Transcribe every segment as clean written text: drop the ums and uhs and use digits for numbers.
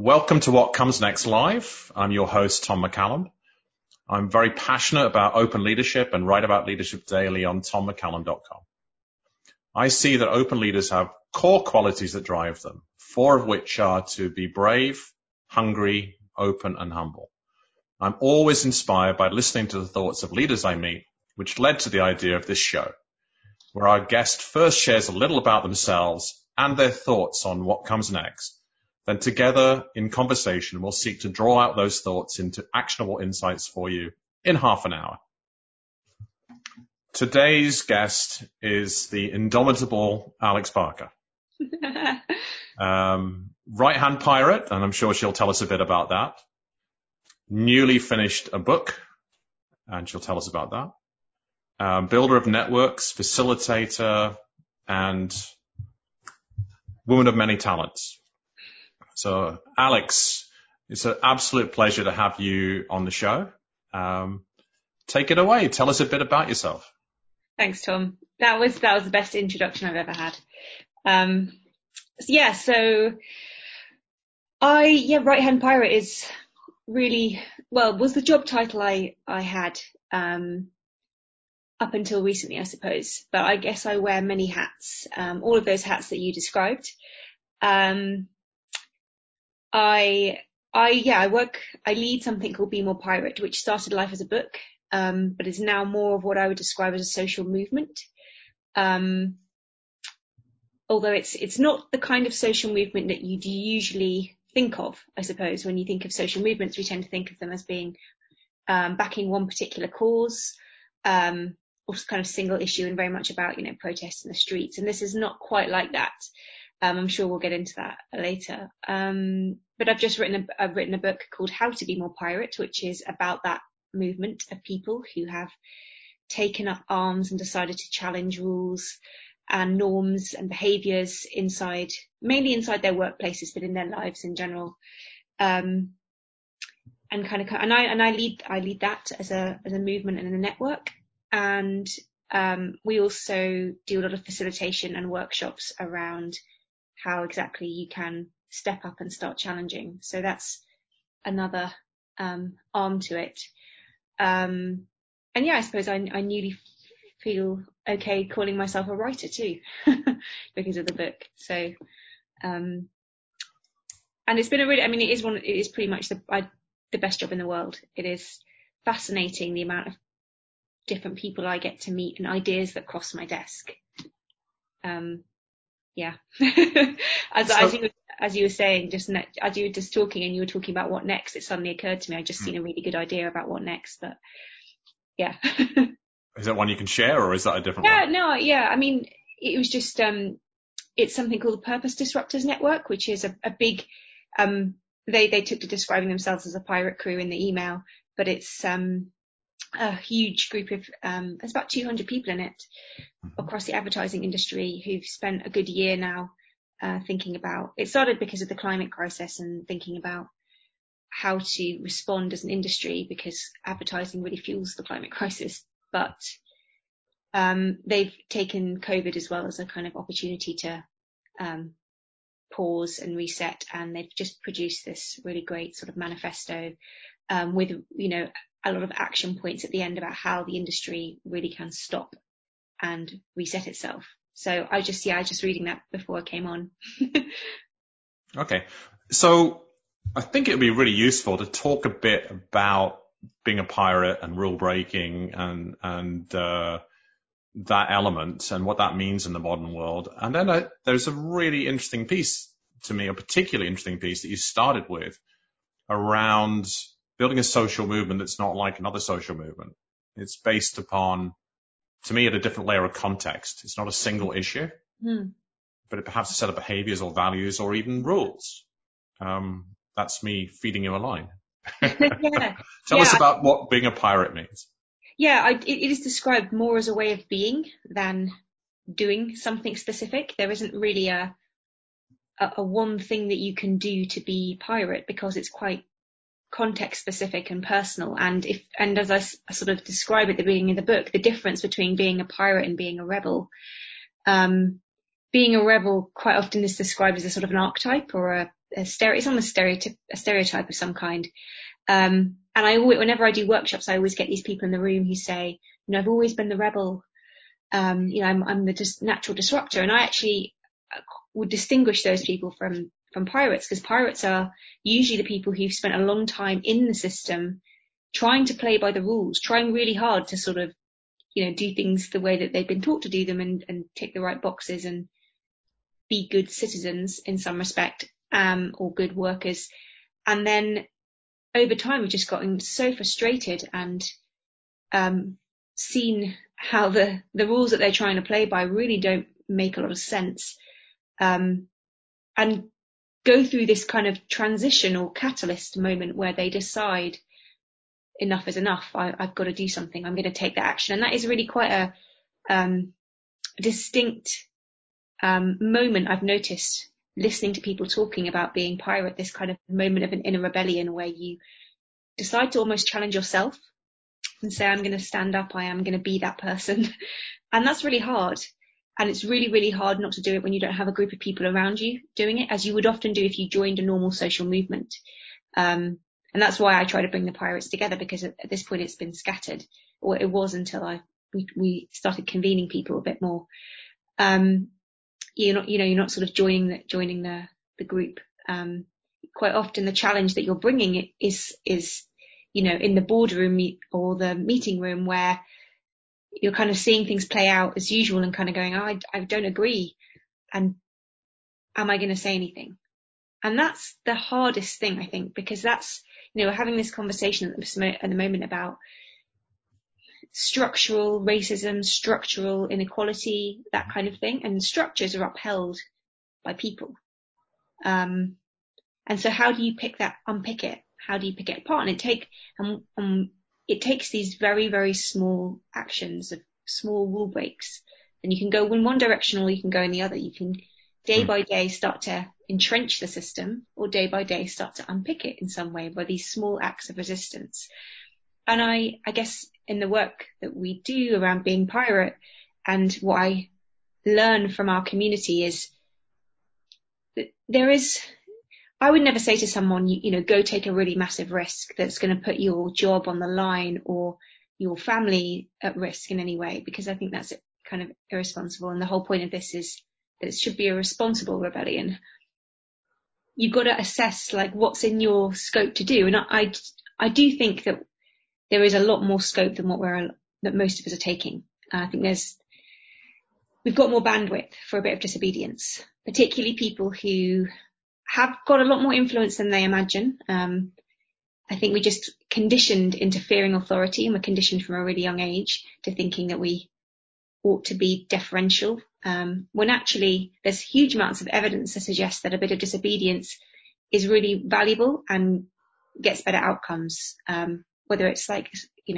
Welcome to What Comes Next Live. I'm your host, Tom McCallum. I'm very passionate about open leadership and write about leadership daily on tommccallum.com. I see that open leaders have core qualities that drive them, 4 of which are to be brave, hungry, open, and humble. I'm always inspired by listening to the thoughts of leaders I meet, which led to the idea of this show, where our guest first shares a little about themselves and their thoughts on what comes next. Then together in conversation, we'll seek to draw out those thoughts into actionable insights for you in half an hour. Today's guest is the indomitable Alex Parker. Right-hand pirate, and I'm sure she'll tell us a bit about that. Newly finished a book, and she'll tell us about that. Builder of networks, facilitator, and woman of many talents. So, Alex, it's an absolute pleasure to have you on the show. Take it away. Tell us a bit about yourself. Thanks, Tom. That was the best introduction I've ever had. Right-hand pirate is really, was the job title I had up until recently, I suppose. But I guess I wear many hats, all of those hats that you described. I lead something called Be More Pirate, which started life as a book, but is now more of what I would describe as a social movement. Although it's not the kind of social movement that you usually think of, I suppose. When you think of social movements, we tend to think of them as being backing one particular cause, or kind of single issue, and very much about, protests in the streets. And this is not quite like that. I'm sure we'll get into that later. But I've just written a book called How to Be More Pirate, which is about that movement of people who have taken up arms and decided to challenge rules and norms and behaviours mainly inside their workplaces, but in their lives in general. I lead that as a movement and a network. And we also do a lot of facilitation and workshops around how exactly you can step up and start challenging. So that's another arm to it. I suppose I newly feel okay calling myself a writer too because of the book. So, and it's been it is pretty much the best job in the world. It is fascinating the amount of different people I get to meet and ideas that cross my desk. As you were saying, as you were just talking and you were talking about what next, it suddenly occurred to me, I just seen a really good idea about what next, but yeah. Is that one you can share, or is that a different one? It was just, it's something called the Purpose Disruptors Network, which is a big, they took to describing themselves as a pirate crew in the email, but it's, a huge group of, there's about 200 people in it across the advertising industry who've spent a good year now thinking about, it started because of the climate crisis and thinking about how to respond as an industry, because advertising really fuels the climate crisis. But they've taken COVID as well as a kind of opportunity to pause and reset, and they've just produced this really great sort of manifesto with, a lot of action points at the end about how the industry really can stop and reset itself. So I was just reading that before I came on. Okay. So I think it would be really useful to talk a bit about being a pirate and rule breaking and that element and what that means in the modern world. And then there's a really interesting piece to me, a particularly interesting piece that you started with around building a social movement that's not like another social movement. It's based upon, to me, at a different layer of context. It's not a single issue, but it perhaps a set of behaviors or values or even rules. That's me feeding you a line. Tell us about what being a pirate means. Yeah, it is described more as a way of being than doing something specific. There isn't really a one thing that you can do to be pirate, because it's quite context specific and personal. And as I sort of describe at the beginning of the book, the difference between being a pirate and being a rebel. Being a rebel quite often is described as a sort of an archetype or it's almost a stereotype of some kind. And whenever I do workshops, I always get these people in the room who say, I've always been the rebel. I'm the natural disruptor. And I actually would distinguish those people from pirates, because pirates are usually the people who've spent a long time in the system, trying to play by the rules, trying really hard to sort of, do things the way that they've been taught to do them, and tick the right boxes and be good citizens in some respect, or good workers. And then over time, we've just gotten so frustrated and seen how the rules that they're trying to play by really don't make a lot of sense, and go through this kind of transition or catalyst moment where they decide enough is enough. I've got to do something. I'm going to take that action. And that is really quite a distinct moment I've noticed listening to people talking about being pirate, this kind of moment of an inner rebellion where you decide to almost challenge yourself and say, I'm going to stand up. I am going to be that person. And that's really hard. And it's really, really hard not to do it when you don't have a group of people around you doing it, as you would often do if you joined a normal social movement. And that's why I try to bring the pirates together, because at this point it's been scattered, or it was until we started convening people a bit more. You're not sort of joining the group. Quite often the challenge that you're bringing is in the boardroom or the meeting room, where you're kind of seeing things play out as usual and kind of going, I don't agree. And am I going to say anything? And that's the hardest thing, I think, because that's, we're having this conversation at the moment about structural racism, structural inequality, that kind of thing. And structures are upheld by people. And so how do you unpick it? How do you pick it apart? And it takes these very, very small actions of small rule breaks. And you can go in one direction or you can go in the other. You can day by day start to entrench the system, or day by day start to unpick it in some way by these small acts of resistance. And I guess in the work that we do around being pirate, and what I learn from our community is that I would never say to someone, go take a really massive risk that's going to put your job on the line or your family at risk in any way, because I think that's kind of irresponsible. And the whole point of this is that it should be a responsible rebellion. You've got to assess what's in your scope to do. And I do think that there is a lot more scope than that most of us are taking. I think we've got more bandwidth for a bit of disobedience, particularly people who have got a lot more influence than they imagine. I think we're just conditioned into fearing authority, and we're conditioned from a really young age to thinking that we ought to be deferential, when actually there's huge amounts of evidence to suggest that a bit of disobedience is really valuable and gets better outcomes. Whether it's I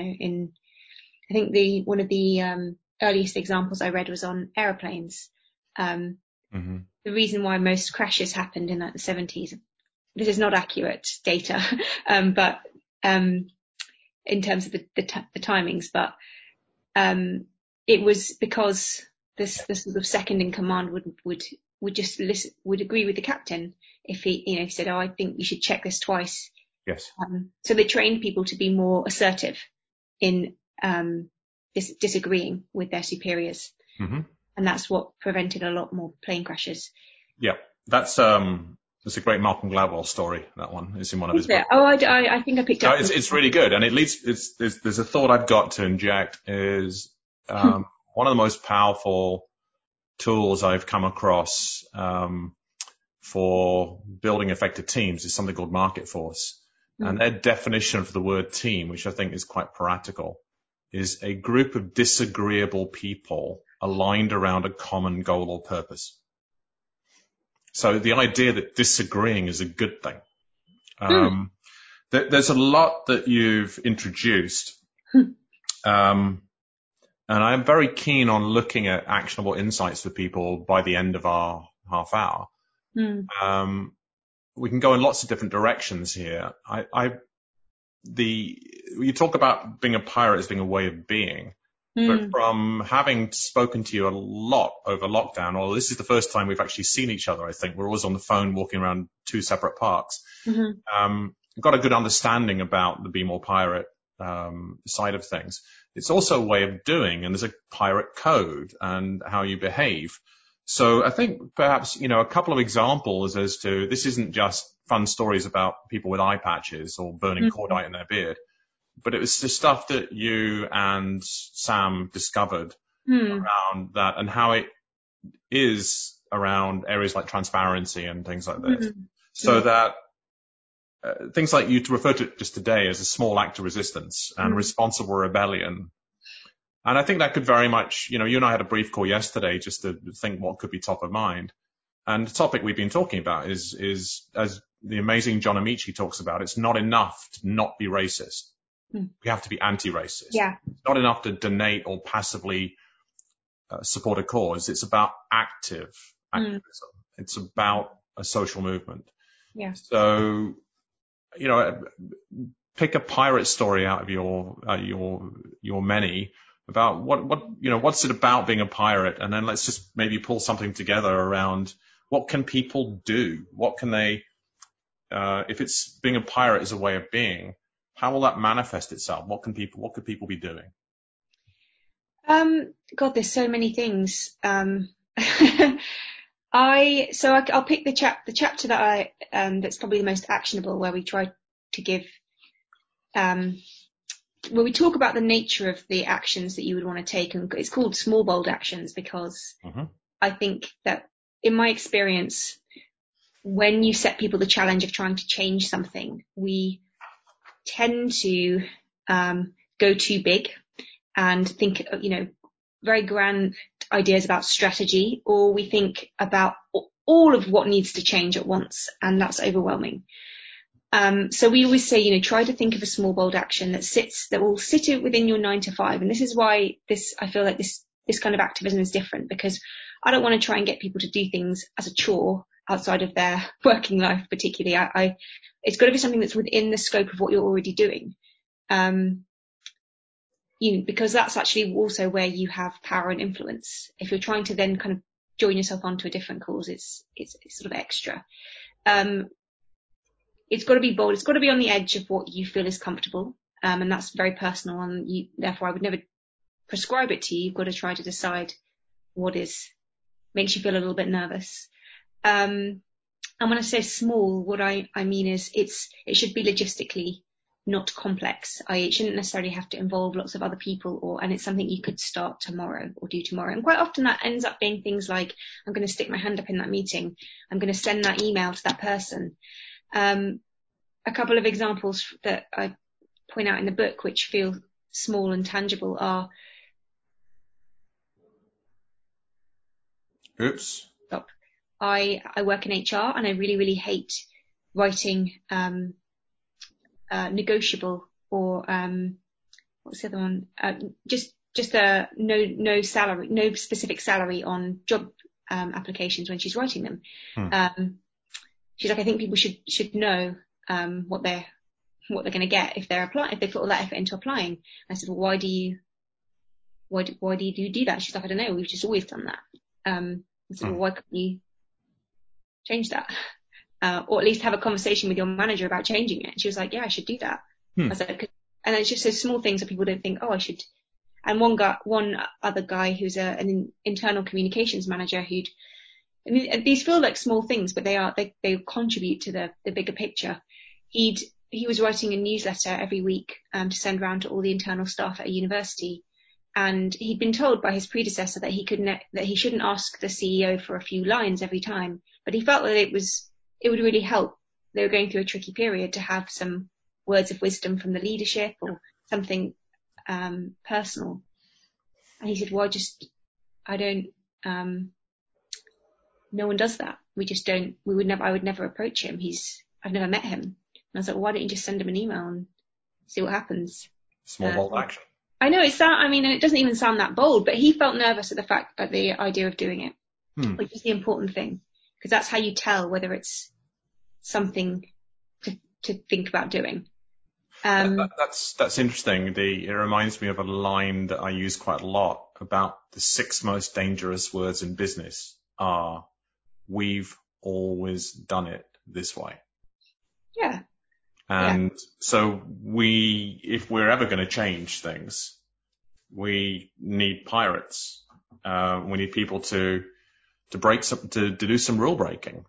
think one of the earliest examples I read was on aeroplanes. The reason why most crashes happened in the 70s, this is not accurate data, but in terms of the timings, but it was because this sort of second in command would just listen, would agree with the captain if he said, I think you should check this twice. Yes. So they trained people to be more assertive in disagreeing with their superiors. Mm-hmm. And that's what prevented a lot more plane crashes. Yeah, that's a great Malcolm Gladwell story. That one is in one of his books. Oh, I think I picked up. It's really good, and it leads. There's a thought I've got to inject is one of the most powerful tools I've come across for building effective teams is something called Market Force, and their definition of the word team, which I think is quite practical, is a group of disagreeable people aligned around a common goal or purpose. So the idea that disagreeing is a good thing. There's a lot that you've introduced, and I'm very keen on looking at actionable insights for people by the end of our half hour. We can go in lots of different directions here. You talk about being a pirate as being a way of being. But from having spoken to you a lot over lockdown, or this is the first time we've actually seen each other, I think. We're always on the phone walking around 2 separate parks. I've got a good understanding about the Be More Pirate side of things. It's also a way of doing, and there's a pirate code and how you behave. So I think perhaps, a couple of examples as to this isn't just fun stories about people with eye patches or burning cordite in their beard, but it was the stuff that you and Sam discovered around that and how it is around areas like transparency and things like this. So that things like you referred to it just today as a small act of resistance and responsible rebellion. And I think that could very much, you and I had a brief call yesterday just to think what could be top of mind. And the topic we've been talking about is as the amazing John Amici talks about, it's not enough to not be racist. We have to be anti-racist. Yeah. It's not enough to donate or passively support a cause. It's about activism. It's about a social movement. Yeah. So, pick a pirate story out of your many about what's it about being a pirate, and then let's just maybe pull something together around what can people do? What can they, if it's being a pirate is a way of being, how will that manifest itself? What could people be doing? God, there's so many things. I'll pick the chapter that that's probably the most actionable, where we try to give, where we talk about the nature of the actions that you would want to take, and it's called small bold actions because I think that in my experience, when you set people the challenge of trying to change something, we tend to go too big and think, very grand ideas about strategy, or we think about all of what needs to change at once, and that's overwhelming. So we always say, try to think of a small, bold action that will sit within your 9 to 5. And this is why I feel like this kind of activism is different, because I don't want to try and get people to do things as a chore outside of their working life, particularly. It's got to be something that's within the scope of what you're already doing. Because that's actually also where you have power and influence. If you're trying to then kind of join yourself onto a different cause, it's sort of extra. It's got to be bold. It's got to be on the edge of what you feel is comfortable. And that's very personal. And therefore I would never prescribe it to you. You've got to try to decide what makes you feel a little bit nervous. And when I say small, what I mean is it should be logistically not complex. It shouldn't necessarily have to involve lots of other people, and it's something you could start tomorrow or do tomorrow. And quite often that ends up being things like, I'm going to stick my hand up in that meeting. I'm going to send that email to that person. A couple of examples that I point out in the book, which feel small and tangible, are I work in HR, and I really, really hate writing negotiable or what's the other one? Just a no salary, no specific salary on job applications when she's writing them. She's like, I think people should know what they're going to get if they're applying, if they put all that effort into applying. And I said, well, why do you do that? She's like, I don't know, we've just always done that. I said, well, why couldn't you change that? Or at least have a conversation with your manager about changing it. She was like, yeah, I should do that. I was like, and it's just those small things that people don't think, oh, I should. And one other guy who's an internal communications manager these feel like small things, but they contribute to the bigger picture. He was writing a newsletter every week to send around to all the internal staff at a university. And he'd been told by his predecessor that he shouldn't ask the CEO for a few lines every time, but he felt that it would really help. They were going through a tricky period to have some words of wisdom from the leadership or something personal. And he said, well, no one does that. We just don't, I would never approach him. I've never met him. And I was like, well, why don't you just send him an email and see what happens? Small bold action. I know it doesn't even sound that bold, but he felt nervous at the idea of doing it, which is the important thing, because that's how you tell whether it's something to think about doing. That's interesting. It reminds me of a line that I use quite a lot about the 6 most dangerous words in business are, we've always done it this way. Yeah. And so if we're ever going to change things, we need pirates. We need people to do some rule breaking.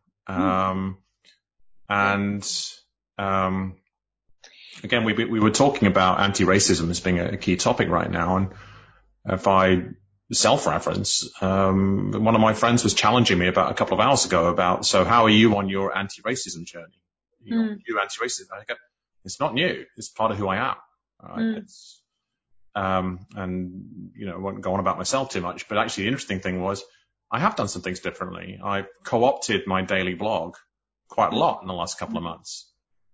Again, we were talking about anti-racism as being a key topic right now. And if I self-reference, one of my friends was challenging me about a couple of hours ago about, so how are you on your anti-racism journey? You anti-racism. I go, it's not new. It's part of who I am. Right? And, I won't go on about myself too much, but actually the interesting thing was I have done some things differently. I co-opted my daily blog quite a lot in the last couple of months.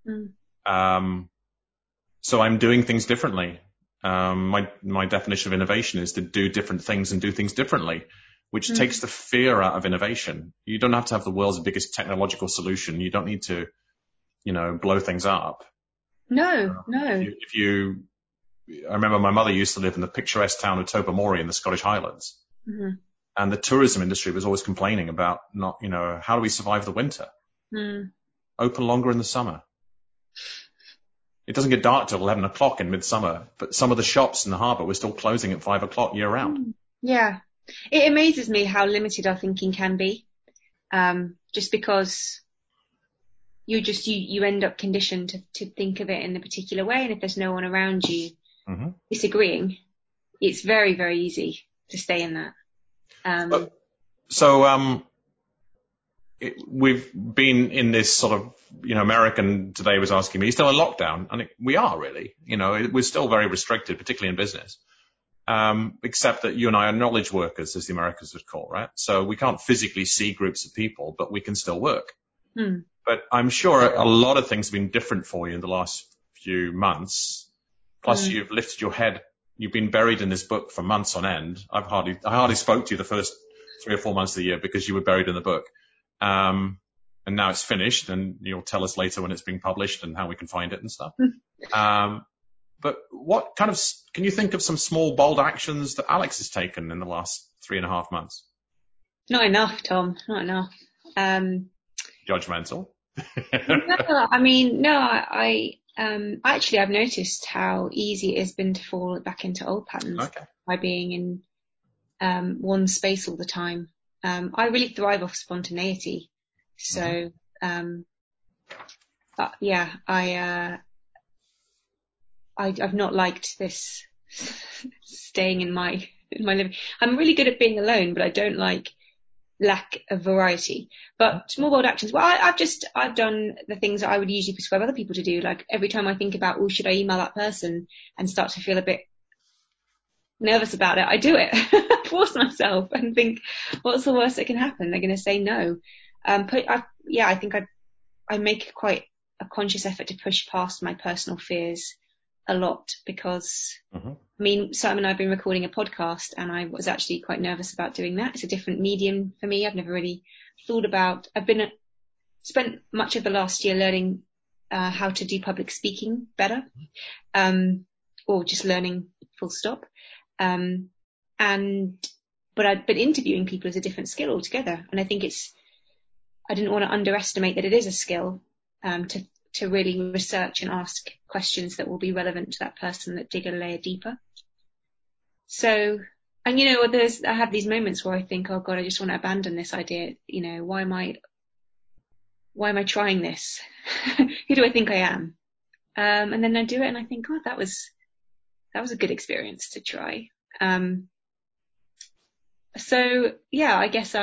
So I'm doing things differently. My definition of innovation is to do different things and do things differently, which takes the fear out of innovation. You don't have to have the world's biggest technological solution. You don't need to, blow things up. No. I remember my mother used to live in the picturesque town of Tobermory in the Scottish Highlands. And the tourism industry was always complaining about how do we survive the winter? Open longer in the summer. It doesn't get dark till 11 o'clock in midsummer, but some of the shops in the harbour were still closing at 5 o'clock year round. Yeah. It amazes me how limited our thinking can be. Just because you end up conditioned to think of it in a particular way. And if there's no one around you disagreeing, it's very, very easy to stay in that. We've been in this sort of, American today was asking me, still in lockdown? And we are really, we're still very restricted, particularly in business. Except that you and I are knowledge workers, as the Americans would call, right? So we can't physically see groups of people, but we can still work. But I'm sure a lot of things have been different for you in the last few months. Plus you've lifted your head. You've been buried in this book for months on end. I hardly spoke to you the first 3 or 4 months of the year because you were buried in the book. And now it's finished, and you'll tell us later when it's being published and how we can find it and stuff. But what can you think of some small, bold actions that Alex has taken in the last 3.5 months? Not enough, Tom. Not enough. Judgmental. Actually, I've noticed how easy it has been to fall back into old patterns by being in one space all the time. I really thrive off spontaneity. So, I've not liked this staying in my living. I'm really good at being alone, but I don't like lack of variety. But small bold actions. Well, I've done the things that I would usually prescribe other people to do. Like every time I think about, should I email that person, and start to feel a bit nervous about it, I do it. Force myself and think, what's the worst that can happen? They're going to say no. I think I make quite a conscious effort to push past my personal fears a lot because, Simon and I have been recording a podcast, and I was actually quite nervous about doing that. It's a different medium for me. I've never really thought about. I've spent much of the last year learning how to do public speaking better, or just learning full stop. But interviewing people is a different skill altogether. And I think I didn't want to underestimate that it is a skill, to really research and ask questions that will be relevant to that person, that dig a layer deeper. So, and I have these moments where I think, oh God, I just want to abandon this idea. Why am I trying this? Who do I think I am? And then I do it and I think, God, that was a good experience to try. I guess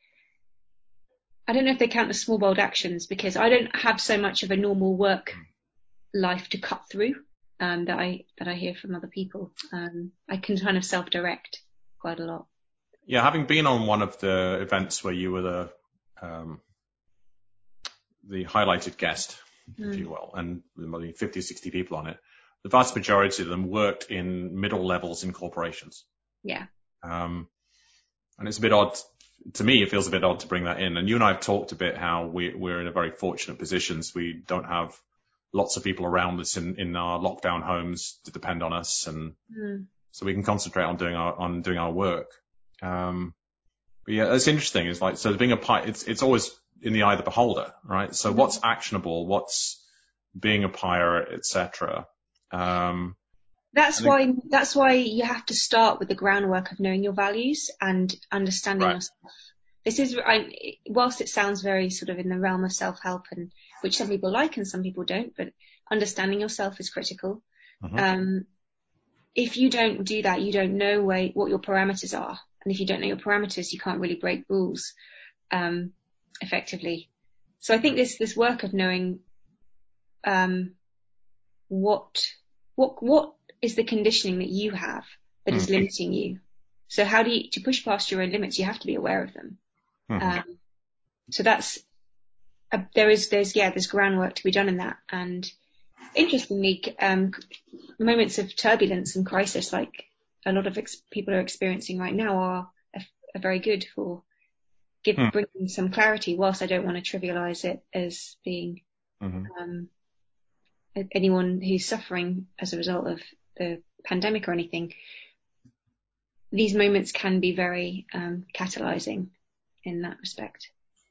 I don't know if they count as small, bold actions, because I don't have so much of a normal work life to cut through, that I hear from other people. I can kind of self-direct quite a lot. Yeah, having been on one of the events where you were the highlighted guest, if you will, and maybe 50 or 60 people on it, the vast majority of them worked in middle levels in corporations. Yeah. And it's a bit odd. To me, it feels a bit odd to bring that in. And you and I have talked a bit how we're in a very fortunate position. We don't have lots of people around us in our lockdown homes to depend on us, and so we can concentrate on doing our work. But yeah, it's interesting. It's like, so being a pirate, it's always in the eye of the beholder, right? So what's actionable, what's being a pirate, etc. That's why you have to start with the groundwork of knowing your values and understanding yourself. This is, whilst it sounds very sort of in the realm of self-help, and which some people like and some people don't, but understanding yourself is critical. If you don't do that, you don't know what your parameters are. And if you don't know your parameters, you can't really break rules effectively. So I think this work of knowing what is the conditioning that you have that is limiting you. So how to push past your own limits, you have to be aware of them. So that's there's groundwork to be done in that. And interestingly, moments of turbulence and crisis, like a lot of people are experiencing right now, are very good for bringing some clarity. Whilst I don't want to trivialize it as being anyone who's suffering as a result of the pandemic or anything, these moments can be very catalyzing in that respect.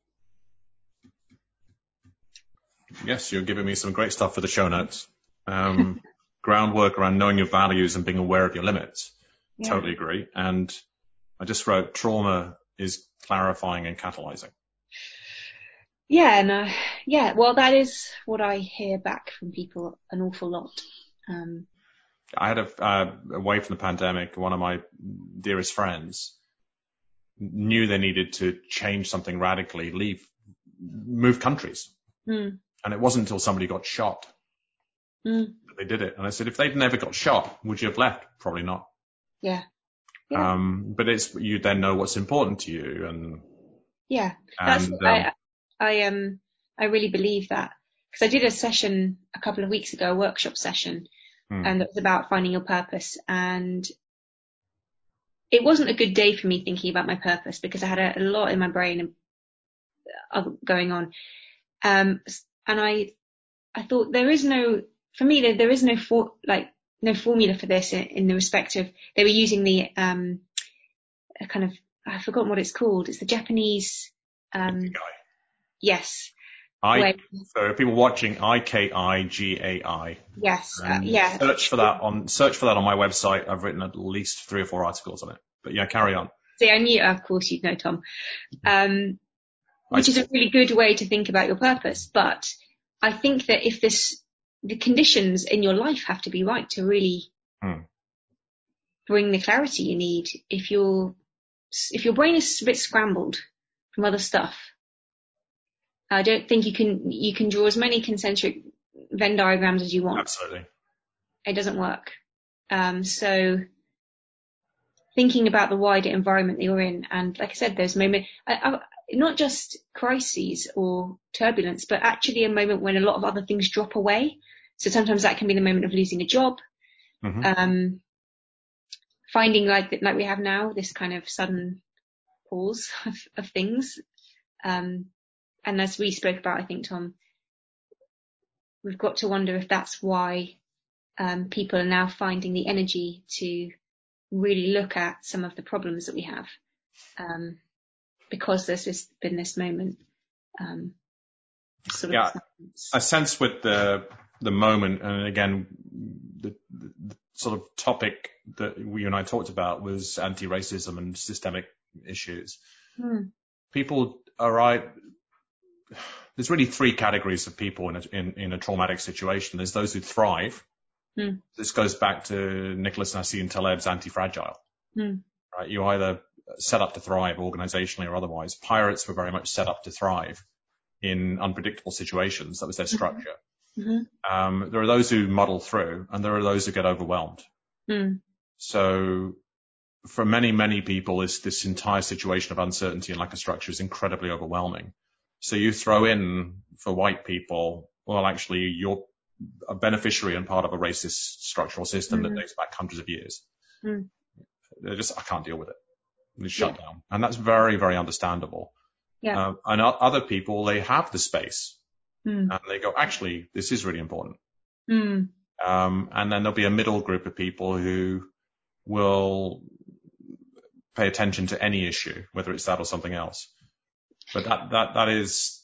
Yes, you're giving me some great stuff for the show notes. Groundwork around knowing your values and being aware of your limits. Yeah. Totally agree. And I just wrote, trauma is clarifying and catalyzing. Yeah, and well, that is what I hear back from people an awful lot. I had away from the pandemic, one of my dearest friends knew they needed to change something radically, move countries. And it wasn't until somebody got shot that they did it. And I said, if they'd never got shot, would you have left? Probably not. Yeah. But you then know what's important to you. And yeah, that's I really believe that, because I did a session a couple of weeks ago, a workshop session, and it was about finding your purpose. And it wasn't a good day for me thinking about my purpose, because I had a lot in my brain going on. And I thought there is no formula for this in the respect of, they were using the kind of, I've forgotten what it's called. It's the Japanese yes. So people watching, Ikigai. Yes. Search for that on my website. I've written at least 3 or 4 articles on it. But yeah, carry on. See, I knew, of course, you'd know, Tom. Which is a really good way to think about your purpose. But I think that the conditions in your life have to be right to really bring the clarity you need. If your brain is a bit scrambled from other stuff, I don't think you can draw as many concentric Venn diagrams as you want. Absolutely. It doesn't work. So thinking about the wider environment that you're in, and like I said, those moments, not just crises or turbulence, but actually a moment when a lot of other things drop away. So sometimes that can be the moment of losing a job, finding like we have now, this kind of sudden pause of things. And as we spoke about, I think, Tom, we've got to wonder if that's why people are now finding the energy to really look at some of the problems that we have, because there's been this moment. I sense with the moment, and again, the sort of topic that you and I talked about was anti-racism and systemic issues. People are right. There's really 3 categories of people in a traumatic situation. There's those who thrive. This goes back to Nicholas Nassim Taleb's Anti-Fragile. Right? You either set up to thrive organizationally or otherwise. Pirates were very much set up to thrive in unpredictable situations. That was their structure. There are those who muddle through, and there are those who get overwhelmed. So for many, many people, this entire situation of uncertainty and lack of structure is incredibly overwhelming. So you throw in, for white people, well, actually, you're a beneficiary and part of a racist structural system that dates back hundreds of years. I can't deal with it. It's shut down. And that's very, very understandable. And other people, they have the space Mm. And they go, actually, this is really important. Mm. And then there'll be a middle group of people who will pay attention to any issue, whether it's that or something else. But that is,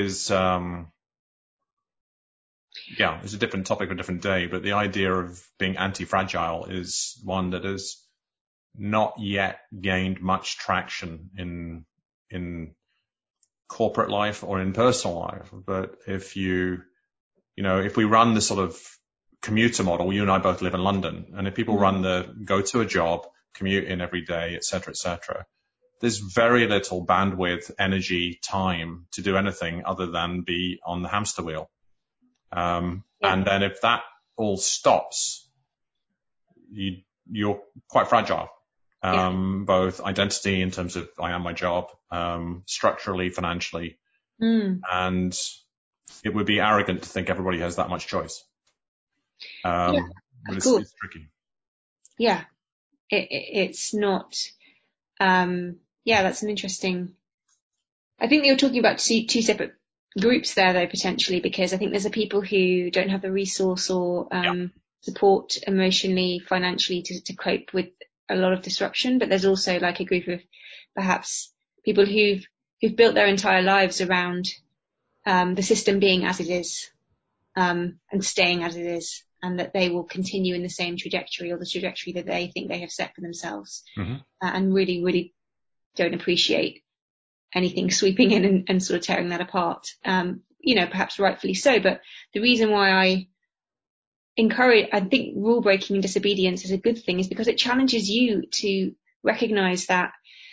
it's a different topic for a different day. But the idea of being anti-fragile is one that has not yet gained much traction in corporate life or in personal life. But if if we run the sort of commuter model, you and I both live in London, and if people run go to a job, commute in every day, et cetera, there's very little bandwidth, energy, time to do anything other than be on the hamster wheel. And then if that all stops, you're quite fragile. Both identity in terms of I am my job, structurally, financially, and it would be arrogant to think everybody has that much choice. It's tricky. Yeah, it's not. That's an interesting. I think they were talking about two separate groups there, though, potentially, because I think there's the people who don't have the resource or support emotionally, financially to cope with a lot of disruption. But there's also like a group of perhaps people who've built their entire lives around the system being as it is and staying as it is, and that they will continue in the same trajectory or the trajectory that they think they have set for themselves, and really, really don't appreciate anything sweeping in and sort of tearing that apart. Perhaps rightfully so, but the reason why I think rule breaking and disobedience is a good thing is because it challenges you to recognize that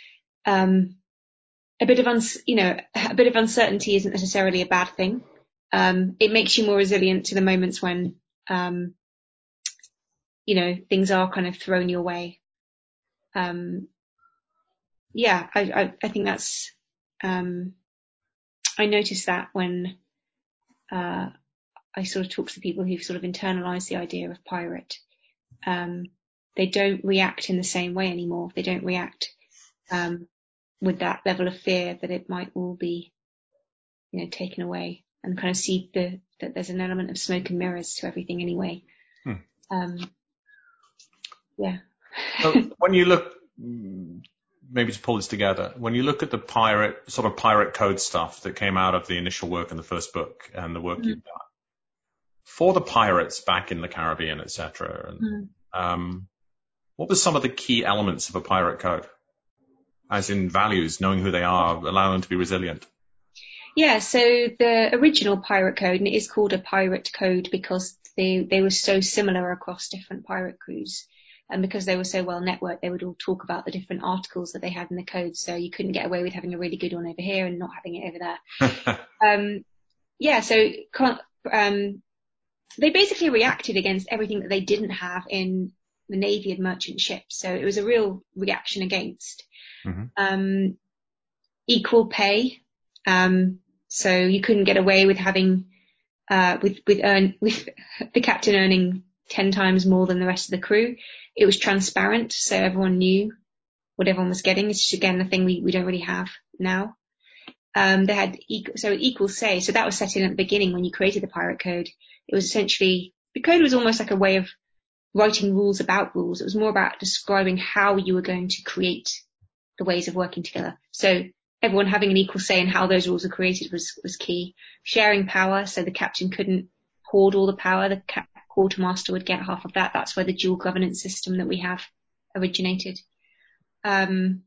a bit of uncertainty isn't necessarily a bad thing. It makes you more resilient to the moments when things are kind of thrown your way. I think that's I noticed that when I sort of talk to people who've sort of internalized the idea of pirate. They don't react in the same way anymore. They don't react with that level of fear that it might all be, taken away, and kind of see that there's an element of smoke and mirrors to everything anyway. So when you look, maybe to pull this together, when you look at the pirate code stuff that came out of the initial work in the first book and the work you've done, for the pirates back in the Caribbean, etc., what were some of the key elements of a pirate code? As in values, knowing who they are, allowing them to be resilient. Yeah, so the original pirate code, and it is called a pirate code because they were so similar across different pirate crews. And because they were so well networked, they would all talk about the different articles that they had in the code. So you couldn't get away with having a really good one over here and not having it over there. So they basically reacted against everything that they didn't have in the Navy and merchant ships. So it was a real reaction against. Equal pay. So you couldn't get away with having, with the captain earning 10 times more than the rest of the crew. It was transparent, so everyone knew what everyone was getting. It's just, again, the thing we don't really have now. They had equal say. So that was set in at the beginning when you created the pirate code. It was essentially, the code was almost like a way of writing rules about rules. It was more about describing how you were going to create the ways of working together. So everyone having an equal say in how those rules were created was key. Sharing power, so the captain couldn't hoard all the power. The quartermaster would get half of that. That's where the dual governance system that we have originated. And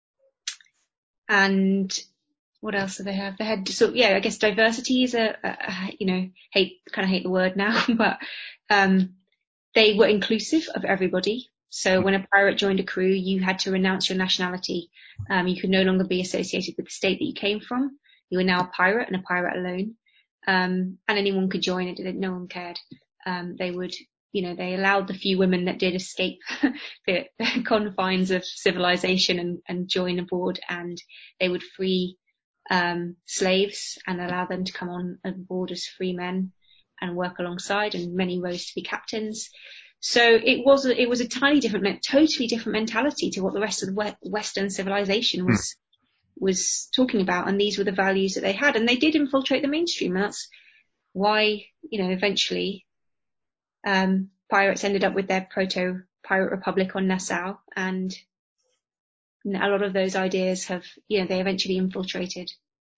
what else do they have? They had I guess diversity is hate the word now, but they were inclusive of everybody. So when a pirate joined a crew, you had to renounce your nationality. You could no longer be associated with the state that you came from. You were now a pirate and a pirate alone. And anyone could join it. No one cared. They would, they allowed the few women that did escape the confines of civilization and join aboard, and they would free slaves and allow them to come on board as free men and work alongside, and many rose to be captains. So it was a totally different mentality to what the rest of the Western civilization was talking about, and these were the values that they had, and they did infiltrate the mainstream. And why, eventually, pirates ended up with their proto-pirate republic on Nassau, and a lot of those ideas have, they eventually infiltrated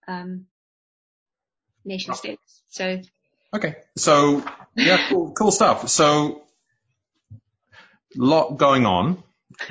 nation states. So. Okay. So yeah, cool stuff. So lot going on.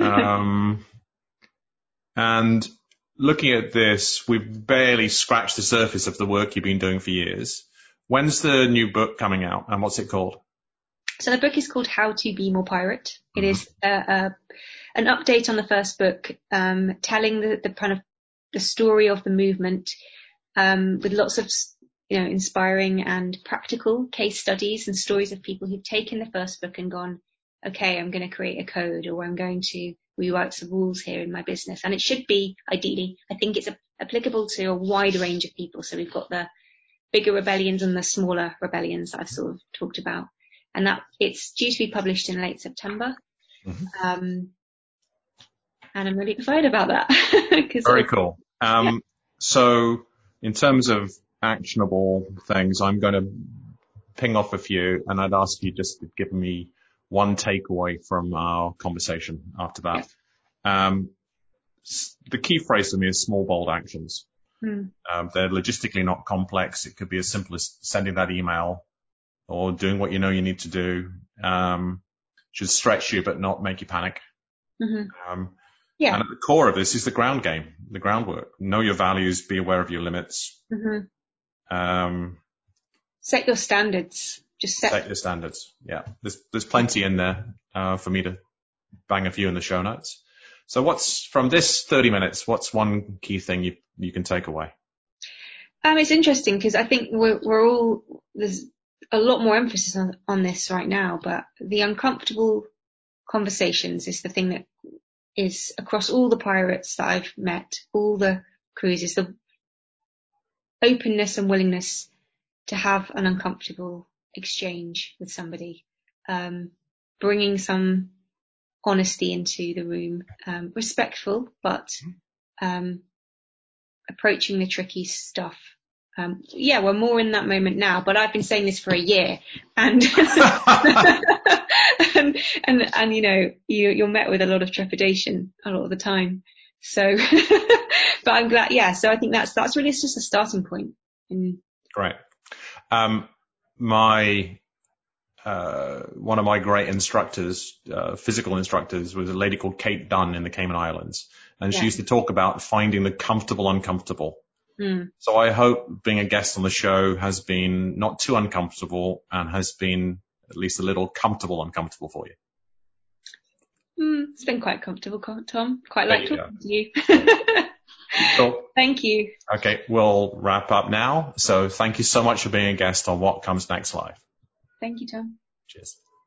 And looking at this, we've barely scratched the surface of the work you've been doing for years. When's the new book coming out, and what's it called? So the book is called How to Be More Pirate. It is an update on the first book, telling the kind of the story of the movement, with lots of, inspiring and practical case studies and stories of people who've taken the first book and gone, okay, I'm going to create a code, or I'm going to rewrite some rules here in my business. And it should be, ideally, I think it's applicable to a wide range of people. So we've got the bigger rebellions and the smaller rebellions that I've sort of talked about. And that it's due to be published in late September. And I'm really excited about that. Very cool. So in terms of actionable things, I'm going to ping off a few, and I'd ask you just to give me one takeaway from our conversation after that. Yeah. The key phrase for me is small, bold actions. They're logistically not complex. It could be as simple as sending that email or doing what you know you need to do. Should stretch you but not make you panic. Yeah. And at the core of this is the ground game, the groundwork. Know your values, be aware of your limits. Set your standards. Just set your standards. Yeah. There's plenty in there, for me to bang a few in the show notes. So what's, from this 30 minutes, what's one key thing you can take away? It's interesting because I think there's a lot more emphasis on this right now, but the uncomfortable conversations is the thing that is across all the pirates that I've met, all the crews, is the openness and willingness to have an uncomfortable exchange with somebody, bringing some honesty into the room, respectful, but approaching the tricky stuff. We're more in that moment now, but I've been saying this for a year, and and you're met with a lot of trepidation a lot of the time. So, but I'm glad. Yeah. So I think that's really just a starting point. Great. One of my great instructors, physical instructors, was a lady called Kate Dunn in the Cayman Islands. And she used to talk about finding the comfortable uncomfortable. So I hope being a guest on the show has been not too uncomfortable and has been at least a little comfortable uncomfortable for you. It's been quite comfortable, Tom. Quite like talking to you. Cool. Thank you. Okay, we'll wrap up now. So thank you so much for being a guest on What Comes Next Live. Thank you, Tom. Cheers.